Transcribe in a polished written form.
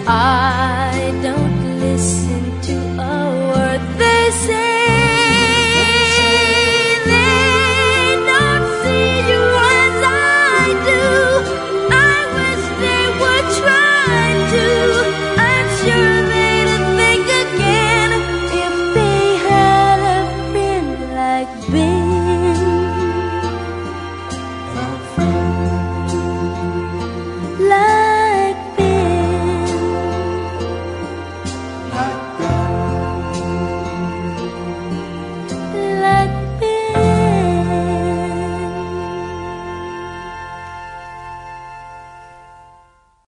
I don't listen to a word they say. They don't see you as I do. I wish they would try to. I'm sure they'd think again if they had a friend like Ben.